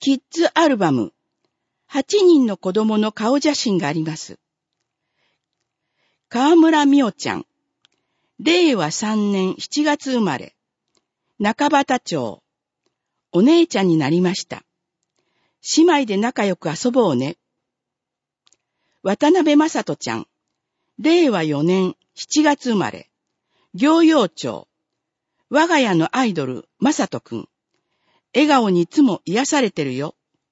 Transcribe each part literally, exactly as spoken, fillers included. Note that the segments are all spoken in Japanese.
キッズアルバム、はちにんの子供の顔写真があります。川村美代ちゃん、れいわさんねんしちがつ生まれ、中畑町、お姉ちゃんになりました。姉妹で仲良く遊ぼうね。渡辺正人ちゃん、れいわよねんしちがつ生まれ、行陽町、我が家のアイドル、正人くん。笑顔にいつも癒されてるよ。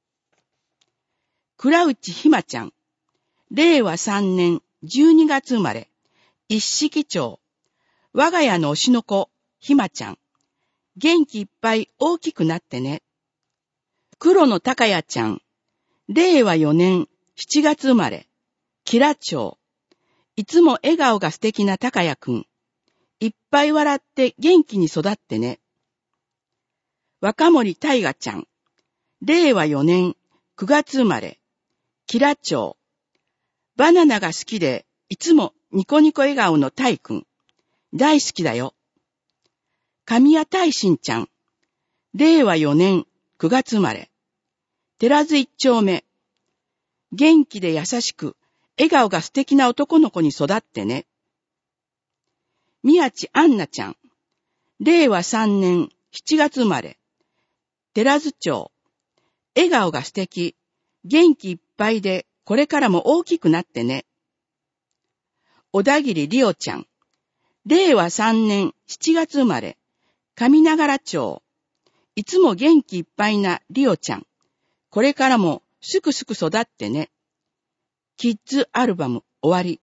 倉内ひまちゃん、れいわさんねんじゅうにがつ生まれ、一色町、我が家の推しの子、ひまちゃん。元気いっぱい大きくなってね。黒野高也ちゃん、れいわよねんしちがつ生まれ、吉良町。いつも笑顔が素敵な高也くん。いっぱい笑って元気に育ってね。若森大河ちゃん、れいわよねんくがつ生まれ、吉良町。バナナが好きで、いつもニコニコ笑顔の大くん。大好きだよ。神谷大臣ちゃん、れいわよねんくがつ生まれ、寺津一丁目。元気で優しく、笑顔が素敵な男の子に育ってね。宮地杏奈ちゃん、れいわさんねんしちがつ生まれ、寺津町。笑顔が素敵、元気いっぱいで、これからも大きくなってね。小田切里央ちゃん、れいわさんねんしちがつ生まれ、上長良町。いつも元気いっぱいな里央ちゃん。これからもすくすく育ってね。キッズアルバム終わり。